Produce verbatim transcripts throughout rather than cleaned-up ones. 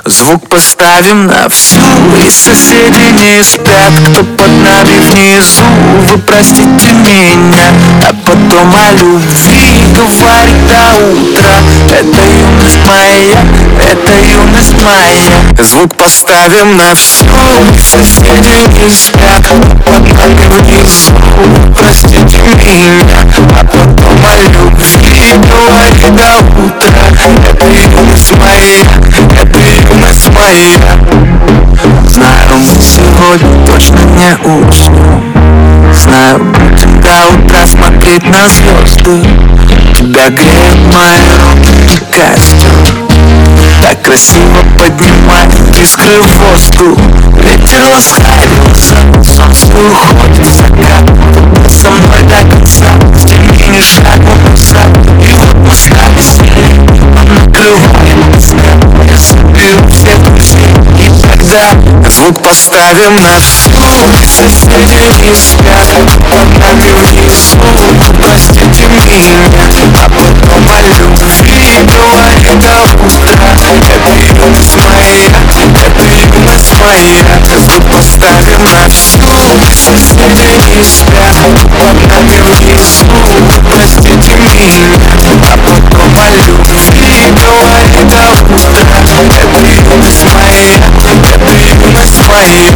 Звук поставим на всю, и соседи не спят. Кто под нами внизу, вы простите меня. А потом о любви говорит до утра. Это юность моя, это юность моя. Звук поставим на всю, и соседи не спят. Кто под нами внизу, вы простите меня. А потом о любви говорит до утра. Это юность моя, это юность моя. Знаю, мы сегодня точно не уснем. Знаю, будем до утра смотреть на звезды. Тебя греет мои руки и костюм. Так красиво поднимает искры в воздух. Ветер ласкается, солнце уходит в закат. Ты со мной до конца, с теми ни шагу назад. И вот мы стали сильнее, нам накрывает взгляд. Я соберу всех друзей, и тогда звук поставим на всю, и соседи не спят. Под нами внизу, простите меня. А потом о любви говорит до утра. Это юность моя, это юность моя. Звук поставим на всю, и соседи не спят. Под нами внизу, простите меня. А потом о любви говорит до утра. Это юность моя, это юность моя.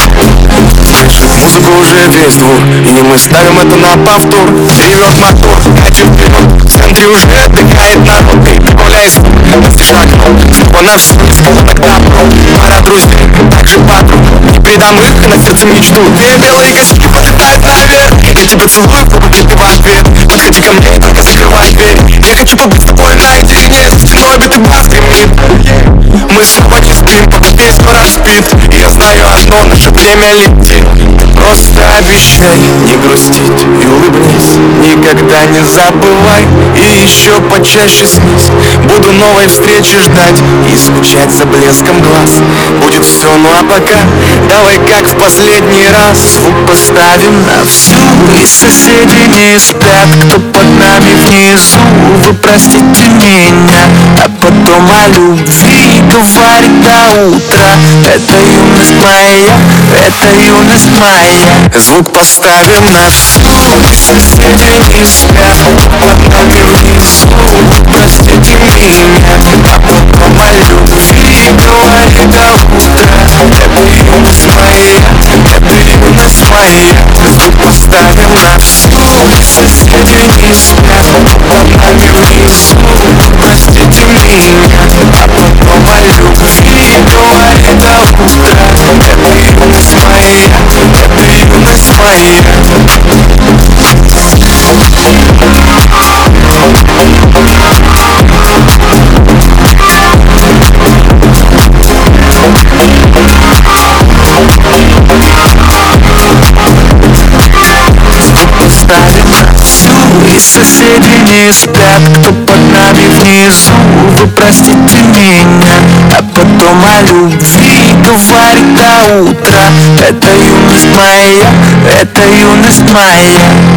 Музыку уже весь двор, и мы ставим это на повтор. Ревет мотор, катим вперед. В центре уже отдыхает народ. И добавляй звук, настежь окно. Снова на всю, так добро. Пара друзей, так же подруг. Не предам их, на сердце мечту. Две белые косички подлетают наверх. Я тебя целую, губы ты в ответ. Подходи ко мне, только закрывай дверь. Я хочу побыть с тобой наедине. С стеной битый бас гремит. Мы снова не спим, пока весь город спит. И я знаю одно, наше время летит. Просто обещай не грустить и улыбнись. Никогда не забывай и еще почаще снись. Буду новой встречи ждать и скучать за блеском глаз. Будет все, ну а пока давай как в последний раз. Звук поставим на всю, и соседи не спят. Кто под нами внизу, вы простите меня. А потом о любви говорит до утра. Это юность моя, это юность моя. Звук поставим на всю, и соседи не спят. Под нами внизу, простите меня. А потом о любви говорит до утра. Это юность моя, это юность моя. Звук поставим на всю, и соседи не спят. Под нами внизу, простите меня. А потом о любви говорит до утра. Это юность моя, это юность моя. И соседи не спят. Кто под нами внизу, вы простите меня. А потом о любви говорит до утра. Это юность моя, это юность моя.